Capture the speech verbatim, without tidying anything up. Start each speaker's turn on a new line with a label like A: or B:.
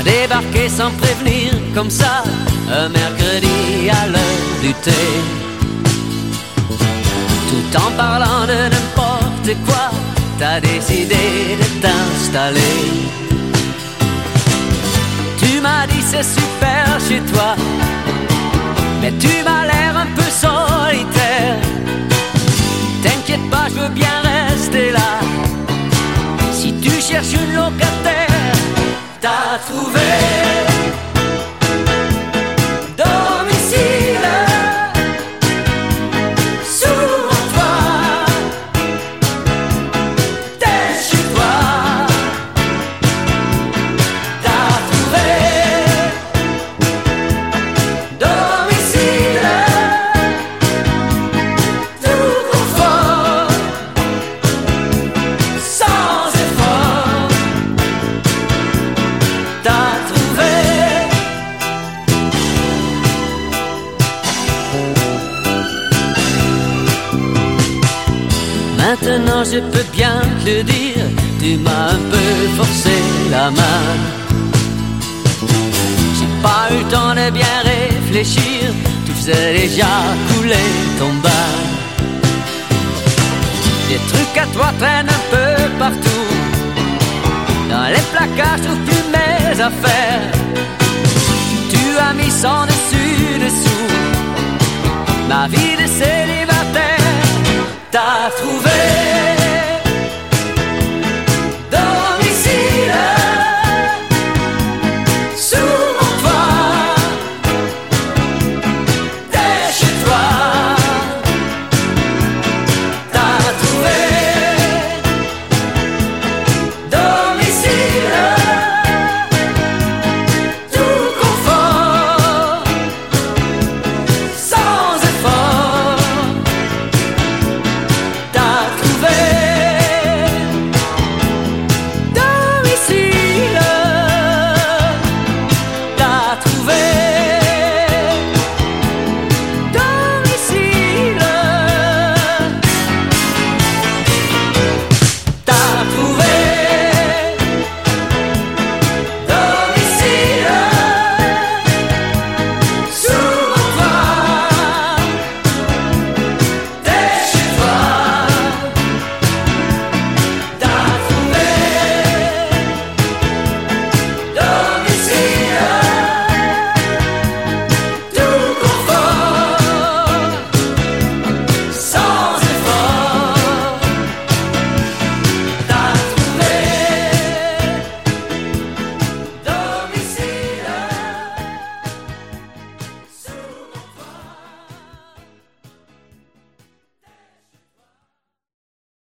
A: T'as débarqué sans prévenir, comme ça, un mercredi à l'heure du thé. Tout en parlant de n'importe quoi, t'as décidé de t'installer. Tu m'as dit c'est super chez toi, mais tu m'as l'air un peu solitaire. T'inquiète pas, je veux bien rester là. Si tu cherches une locataire, t'as trouvé domicile sous mon toit. T'es chez toi. T'as trouvé domicile, tout confort, sans effort. T'as trouvé. Maintenant je peux bien te le dire, tu m'as un peu forcé la main. J'ai pas eu le temps de bien réfléchir, tu faisais déjà couler ton bain. Des trucs à toi traînent un peu partout, dans les placards je trouve plus mes affaires. Tu as mis sans dessus dessous ma vie de célibataire.